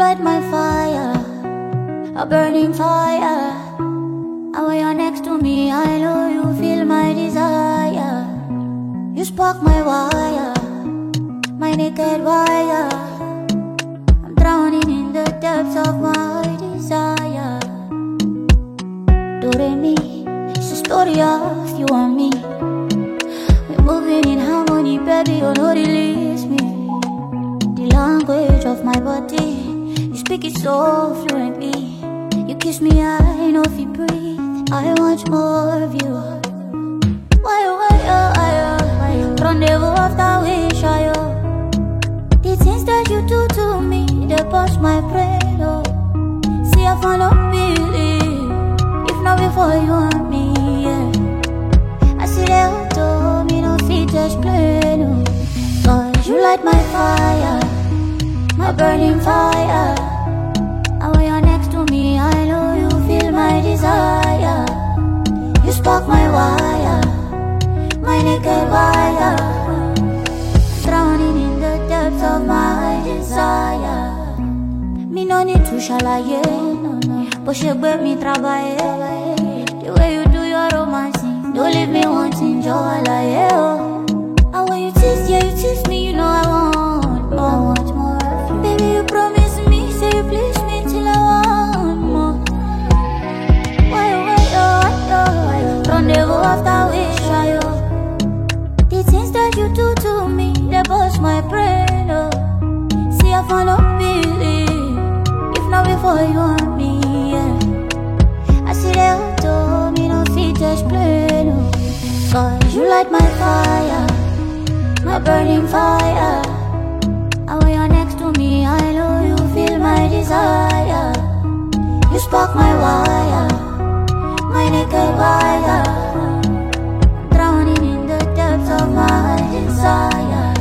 light my fire, a burning fire. And when you're next to me, I know you feel my desire. You spark my wire, my naked wire. I'm drowning in the depths of my desire. Do-re-mi, it's a story of you and me. We're moving in harmony, baby, you know release me. The language of my body, you speak it so fluently. You kiss me, I know if you breathe. I want more of you. Why, rendezvous after wish, the things that you do to me, they bust my brain, oh. See, I follow believe, if not before you and me, yeah. I see they auto, me no fit just plain, oh. Cause you light my fire, my burning fire. And when you're next to me, I know you feel my desire. You spark my wire, my naked wire. Drowning in the depths of my desire. Me no need to shalaye, no, no. But she bet me trabaye. The way you do your romancing, don't leave me wanting joy, like, oh. And when you tease, yeah, you tease me, you know I want more. I want more of you. Baby, you promise me, say you please me till I want more. Why, rendezvous after wish, the things that you do to me, they bust my brain, oh. See, I follow believe, if not before you and me, yeah. I see they auto, me no fit just plain, oh. Cause you light my fire, my burning fire. And when you're next to me, I know you feel my desire. You spark my wire, my naked wire. I'm drowning in the depths of my desire.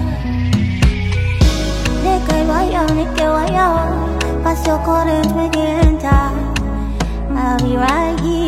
Naked wire. Pass your current, make it enter. I'll be right here.